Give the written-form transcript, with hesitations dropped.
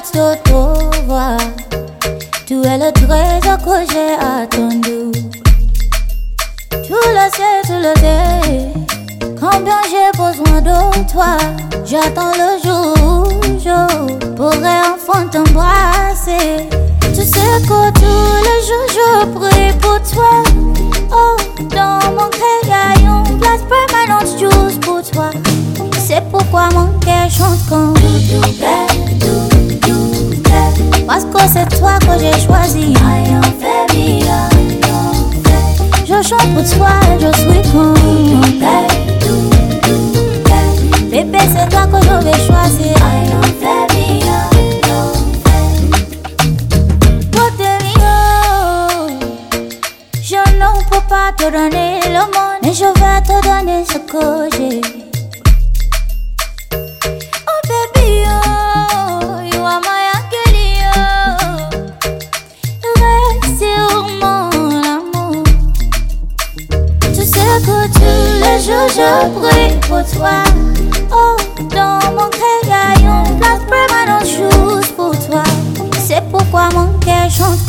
hâte de te voir. Tu es le trésor que j'ai attendu. Tu le sais, combien j'ai besoin de toi. J'attends le jour pourrai enfin t'embrasser. Tu sais que tous les jours je prie pour toi. Oh, dans mon cœur y'a une place permanente juste pour toi. C'est pourquoi mon cœur chante comme parce que c'est toi que j'ai choisi. Je chante pour toi et je suis comme bébé, c'est toi que je vais choisir. Je ne peux pas te donner le monde, mais je vais te donner ce que j'ai. Oh baby, oh, you are my angel, oh. Reste sur mon amour. Tu sais que tous les jours je prie pour toi. Oh, dans mon cœur y'a une place permanente juste pour toi. C'est pourquoi mon cœur chante